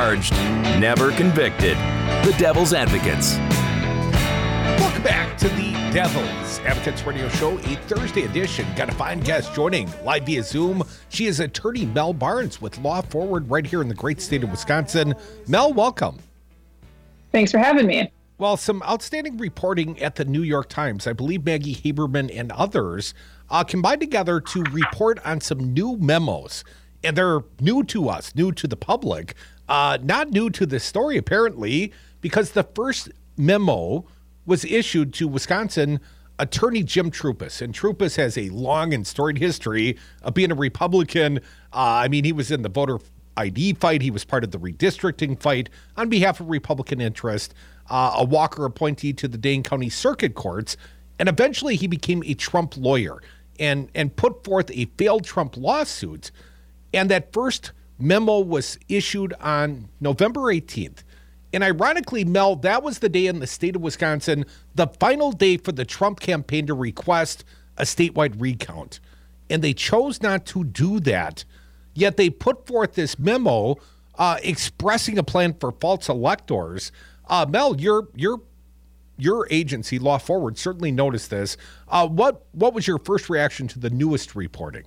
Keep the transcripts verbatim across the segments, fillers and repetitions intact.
charged, never convicted. The Devil's Advocates. Welcome back to the Devil's Advocates Radio Show, a Thursday edition. Got a fine guest joining live via Zoom. She is attorney Mel Barnes with Law Forward right here in the great state of Wisconsin. Mel, welcome. Thanks for having me. Well, some outstanding reporting at the New York Times. I believe Maggie Haberman and others uh, combined together to report on some new memos. And they're new to us, new to the public, uh, not new to this story, apparently, because the first memo was issued to Wisconsin Attorney Jim Troupis. And Troupis has a long and storied history of being a Republican. Uh, I mean, he was in the voter I D fight. He was part of the redistricting fight on behalf of Republican interest, uh, a Walker appointee to the Dane County Circuit Courts. And eventually he became a Trump lawyer and, and put forth a failed Trump lawsuit. And that first memo was issued on November eighteenth. And ironically, Mel, that was the day in the state of Wisconsin, the final day for the Trump campaign to request a statewide recount. And they chose not to do that. Yet they put forth this memo uh, expressing a plan for false electors. Uh, Mel, your your your agency, Law Forward, certainly noticed this. Uh, what what was your first reaction to the newest reporting?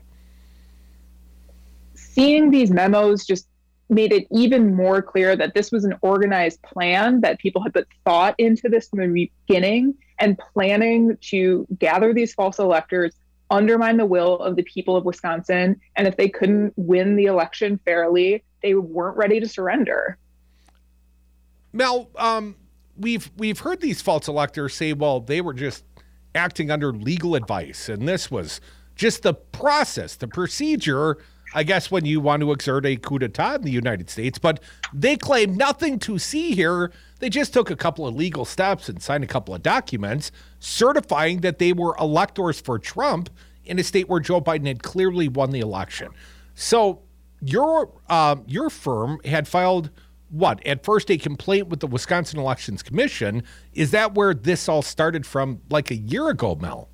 Seeing these memos just made it even more clear that this was an organized plan, that people had put thought into this from the beginning and planning to gather these false electors, undermine the will of the people of Wisconsin. And if they couldn't win the election fairly, they weren't ready to surrender. Mel, um, we've we've heard these false electors say, well, they were just acting under legal advice. And this was just the process, the procedure, I guess, when you want to exert a coup d'etat in the United States. But they claim nothing to see here. They just took a couple of legal steps and signed a couple of documents certifying that they were electors for Trump in a state where Joe Biden had clearly won the election. So your uh, your firm had filed, what, at first a complaint with the Wisconsin Elections Commission. Is that where this all started from, like a year ago, Mel?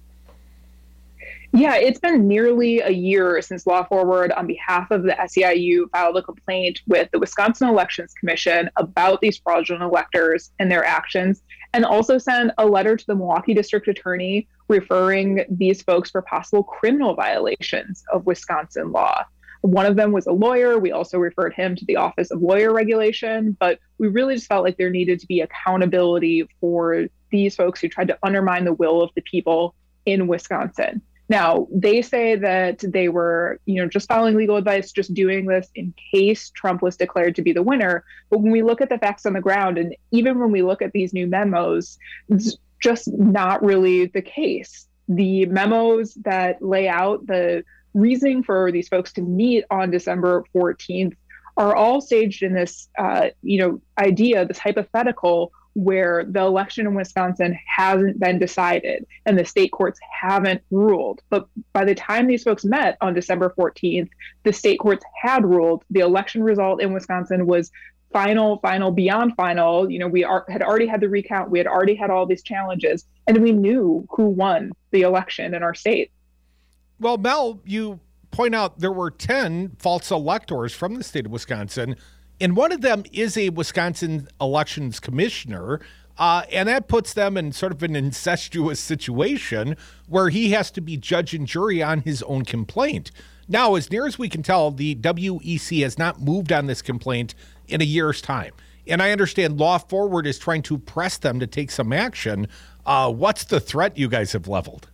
Yeah, it's been nearly a year since Law Forward, on behalf of the S E I U, filed a complaint with the Wisconsin Elections Commission about these fraudulent electors and their actions, and also sent a letter to the Milwaukee District Attorney referring these folks for possible criminal violations of Wisconsin law. One of them was a lawyer. We also referred him to the Office of Lawyer Regulation, but we really just felt like there needed to be accountability for these folks who tried to undermine the will of the people in Wisconsin. Now, they say that they were, you know, just following legal advice, just doing this in case Trump was declared to be the winner. But when we look at the facts on the ground, and even when we look at these new memos, it's just not really the case. The memos that lay out the reasoning for these folks to meet on December fourteenth are all staged in this, uh, you know, idea, this hypothetical, where the election in Wisconsin hasn't been decided and the state courts haven't ruled. But by the time these folks met on December fourteenth, the state courts had ruled. The election result in Wisconsin was final, final, beyond final. You know, we are, had already had the recount. We had already had all these challenges, and we knew who won the election in our state. Well, Mel, you point out there were ten false electors from the state of Wisconsin, and one of them is a Wisconsin elections commissioner, uh, and that puts them in sort of an incestuous situation where he has to be judge and jury on his own complaint. Now, as near as we can tell, the W E C has not moved on this complaint in a year's time. And I understand Law Forward is trying to press them to take some action. Uh, what's the threat you guys have leveled?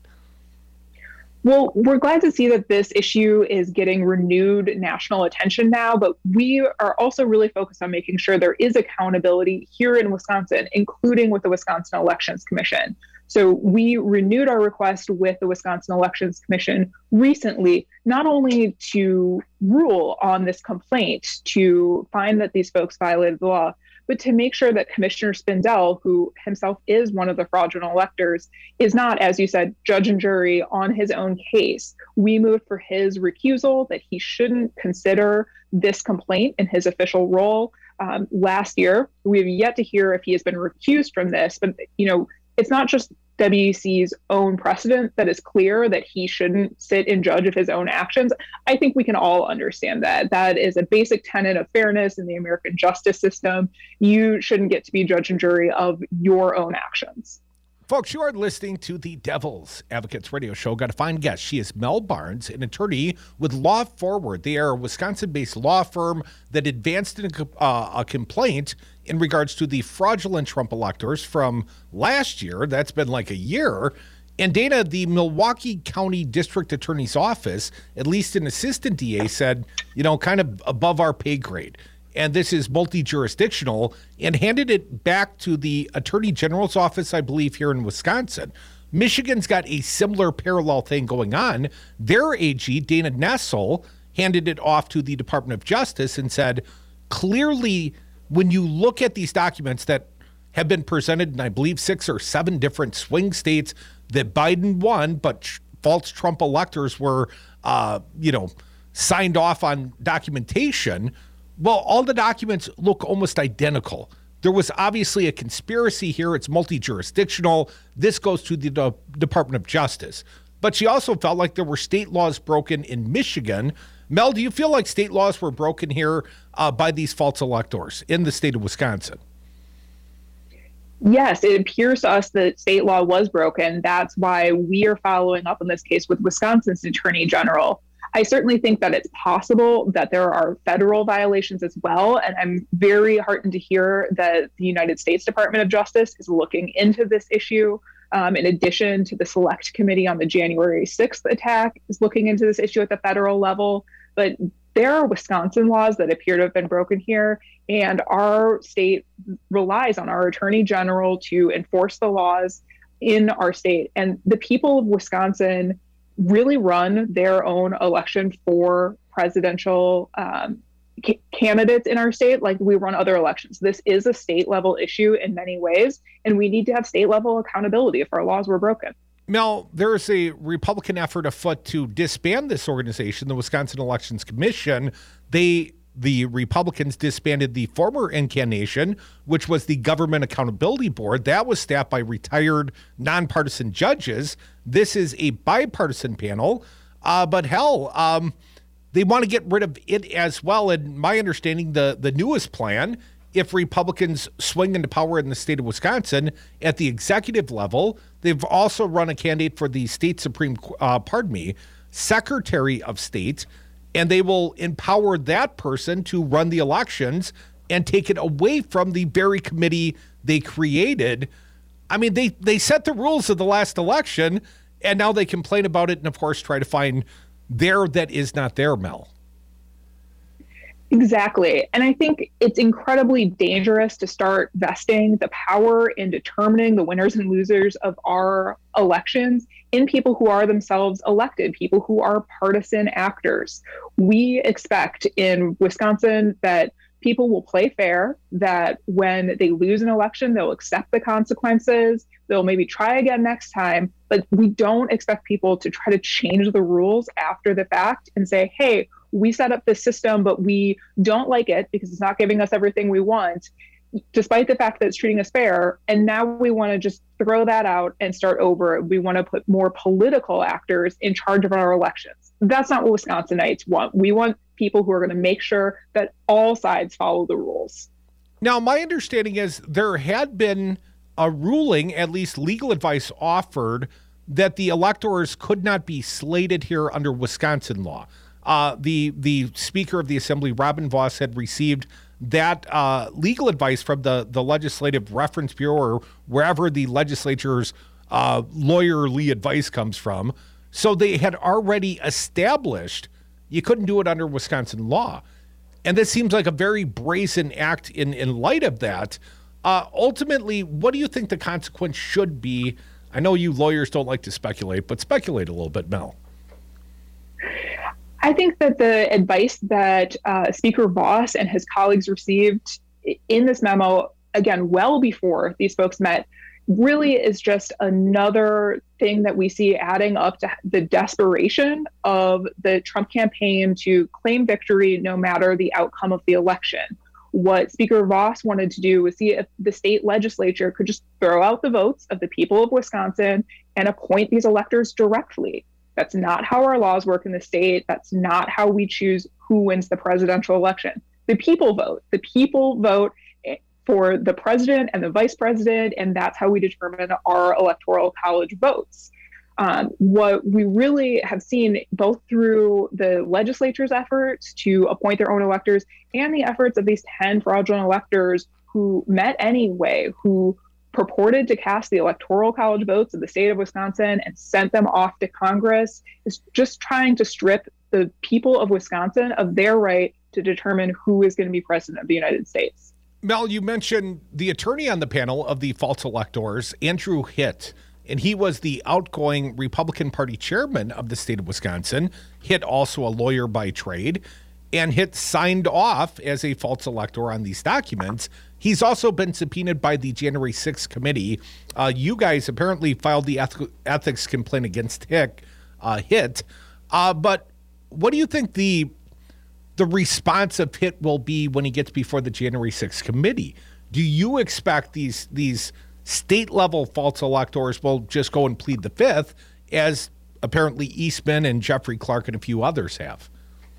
Well, we're glad to see that this issue is getting renewed national attention now, but we are also really focused on making sure there is accountability here in Wisconsin, including with the Wisconsin Elections Commission. So we renewed our request with the Wisconsin Elections Commission recently, not only to rule on this complaint, to find that these folks violated the law, but to make sure that Commissioner Spindell, who himself is one of the fraudulent electors, is not, as you said, judge and jury on his own case. We moved for his recusal, that he shouldn't consider this complaint in his official role. Um, last year, we have yet to hear if he has been recused from this, but, you know, it's not just W C's own precedent that is clear that he shouldn't sit and judge of his own actions, I think we can all understand that. That is a basic tenet of fairness in the American justice system. You shouldn't get to be judge and jury of your own actions. Folks, you are listening to the Devil's Advocates radio show. Got a fine guest. She is Mel Barnes, an attorney with Law Forward. They are a Wisconsin-based law firm that advanced in a, uh, a complaint in regards to the fraudulent Trump electors from last year. That's been like a year. And Dana, the Milwaukee County District Attorney's Office, at least an assistant D A, said, you know, kind of above our pay grade. And this is multi-jurisdictional, and handed it back to the Attorney General's office, I believe, here in Wisconsin. Michigan's got a similar parallel thing going on. Their A G, Dana Nessel, handed it off to the Department of Justice and said, clearly, when you look at these documents that have been presented in, I believe, six or seven different swing states that Biden won, but tr- false Trump electors were, uh, you know, signed off on documentation. Well, all the documents look almost identical. There was obviously a conspiracy here. It's multi-jurisdictional. This goes to the De- Department of Justice. But she also felt like there were state laws broken in Michigan. Mel, do you feel like state laws were broken here uh, by these false electors in the state of Wisconsin? Yes, it appears to us that state law was broken. That's why we are following up on this case with Wisconsin's Attorney General. I certainly think that it's possible that there are federal violations as well. And I'm very heartened to hear that the United States Department of Justice is looking into this issue. Um, in addition to the Select Committee on the January sixth attack is looking into this issue at the federal level. But there are Wisconsin laws that appear to have been broken here. And our state relies on our Attorney General to enforce the laws in our state. And the people of Wisconsin really run their own election for presidential um, c- candidates in our state like we run other elections. This is a state level issue in many ways, and we need to have state level accountability if our laws were broken. Mel, there is a Republican effort afoot to disband this organization, the Wisconsin Elections Commission. They The Republicans disbanded the former incarnation, which was the Government Accountability Board. That was staffed by retired nonpartisan judges. This is a bipartisan panel. Uh, but hell, um, they want to get rid of it as well. And my understanding, the, the newest plan, if Republicans swing into power in the state of Wisconsin at the executive level, they've also run a candidate for the state Supreme, uh, pardon me, Secretary of State, and they will empower that person to run the elections and take it away from the very committee they created. I mean, they, they set the rules of the last election, and now they complain about it and, of course, try to find there that is not there, Mel. Exactly. And I think it's incredibly dangerous to start vesting the power in determining the winners and losers of our elections in people who are themselves elected, people who are partisan actors. We expect in Wisconsin that people will play fair, that when they lose an election, they'll accept the consequences, they'll maybe try again next time, but we don't expect people to try to change the rules after the fact and say, hey, we set up this system, but we don't like it because it's not giving us everything we want, despite the fact that it's treating us fair. And now we want to just throw that out and start over. We want to put more political actors in charge of our elections. That's not what Wisconsinites want. We want people who are going to make sure that all sides follow the rules. Now, my understanding is there had been a ruling, at least legal advice offered, that the electors could not be slated here under Wisconsin law. Uh, the the Speaker of the Assembly, Robin Vos, had received that uh, legal advice from the, the Legislative Reference Bureau, or wherever the legislature's uh, lawyerly advice comes from. So they had already established you couldn't do it under Wisconsin law. And this seems like a very brazen act in, in light of that. Uh, ultimately, what do you think the consequence should be? I know you lawyers don't like to speculate, but speculate a little bit, Mel. I think that the advice that uh, Speaker Vos and his colleagues received in this memo, again, well before these folks met, really is just another thing that we see adding up to the desperation of the Trump campaign to claim victory no matter the outcome of the election. What Speaker Voss wanted to do was see if the state legislature could just throw out the votes of the people of Wisconsin and appoint these electors directly. That's not how our laws work in the state. That's not how we choose who wins the presidential election. The people vote. The people vote for the president and the vice president, and that's how we determine our electoral college votes. Um, what we really have seen, both through the legislature's efforts to appoint their own electors and the efforts of these ten fraudulent electors who met anyway, who purported to cast the electoral college votes of the state of Wisconsin and sent them off to Congress, is just trying to strip the people of Wisconsin of their right to determine who is going to be president of the United States. Mel, you mentioned the attorney on the panel of the false electors, Andrew Hitt. And he was the outgoing Republican Party chairman of the state of Wisconsin. Hitt also a lawyer by trade. And Hitt signed off as a false elector on these documents. He's also been subpoenaed by the January sixth committee. Uh, you guys apparently filed the eth- ethics complaint against Hitt. Uh, Hitt. Uh, but what do you think the the response of Hitt will be when he gets before the January sixth committee? Do you expect these these state-level false electors will just go and plead the fifth, as apparently Eastman and Jeffrey Clark and a few others have?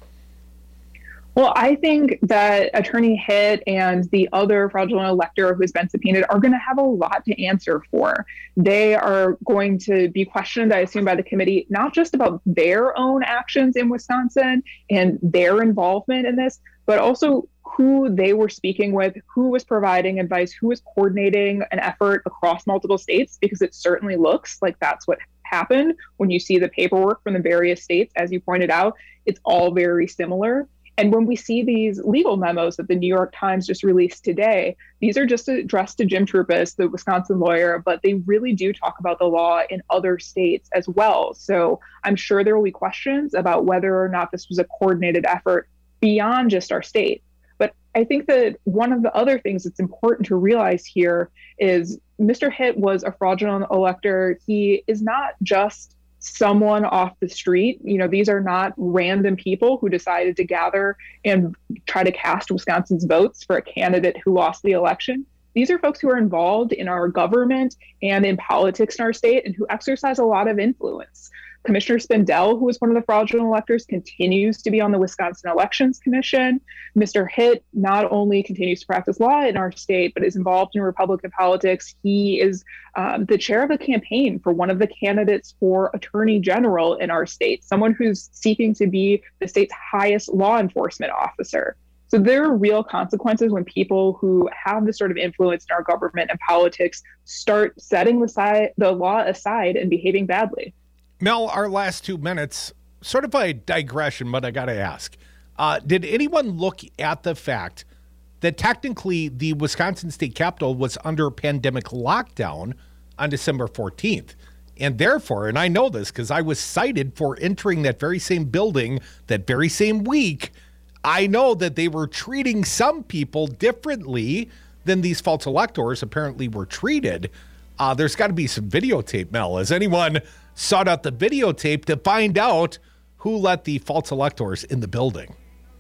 Well, I think that Attorney Hitt and the other fraudulent elector who's been subpoenaed are going to have a lot to answer for. They are going to be questioned, I assume, by the committee, not just about their own actions in Wisconsin and their involvement in this, but also who they were speaking with, who was providing advice, who was coordinating an effort across multiple states, because it certainly looks like that's what happened when you see the paperwork from the various states. As you pointed out, it's all very similar. And when we see these legal memos that the New York Times just released today, these are just addressed to Jim Troupis, the Wisconsin lawyer, but they really do talk about the law in other states as well. So I'm sure there will be questions about whether or not this was a coordinated effort beyond just our state. But I think that one of the other things that's important to realize here is Mister Hitt was a fraudulent elector. He is not just someone off the street. You know, these are not random people who decided to gather and try to cast Wisconsin's votes for a candidate who lost the election. These are folks who are involved in our government and in politics in our state and who exercise a lot of influence. Commissioner Spindell, who was one of the fraudulent electors, continues to be on the Wisconsin Elections Commission. Mister Hitt not only continues to practice law in our state, but is involved in Republican politics. He is um, the chair of a campaign for one of the candidates for attorney general in our state, someone who's seeking to be the state's highest law enforcement officer. So there are real consequences when people who have this sort of influence in our government and politics start setting the, side, the law aside and behaving badly. Mel, our last two minutes, sort of a digression, but I got to ask. Uh, did anyone look at the fact that technically the Wisconsin State Capitol was under pandemic lockdown on December fourteenth? And therefore, and I know this because I was cited for entering that very same building that very same week, I know that they were treating some people differently than these false electors apparently were treated. Uh, there's got to be some videotape, Mel. Has anyone sought out the videotape to find out who let the false electors in the building?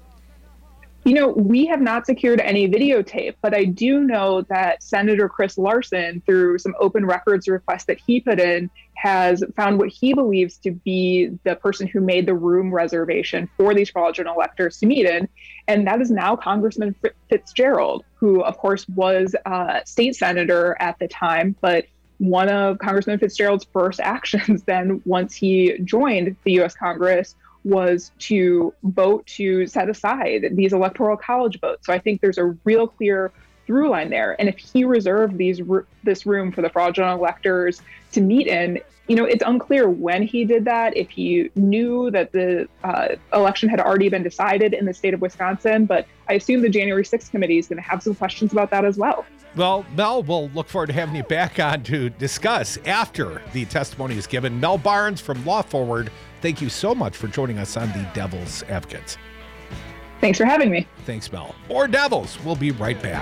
You know, we have not secured any videotape, but I do know that Senator Chris Larson, through some open records requests that he put in, has found what he believes to be the person who made the room reservation for these fraudulent electors to meet in. And that is now Congressman Fitzgerald, who, of course, was a state senator at the time, but one of Congressman Fitzgerald's first actions then, once he joined the U S Congress, was to vote to set aside these electoral college votes. So I think there's a real clear through line there. And if he reserved these this room for the fraudulent electors to meet in, you know, it's unclear when he did that, if he knew that the uh, election had already been decided in the state of Wisconsin. But I assume the January sixth committee is going to have some questions about that as well. Well, Mel, we'll look forward to having you back on to discuss after the testimony is given. Mel Barnes from Law Forward, thank you so much for joining us on the Devil's Advocates. Thanks for having me. Thanks, Mel. More Devils. We'll be right back.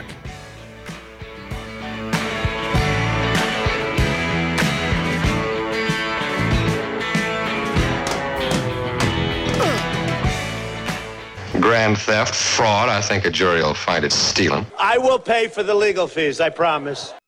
grand theft, fraud. I think a jury will find it stealing. I will pay for the legal fees, I promise.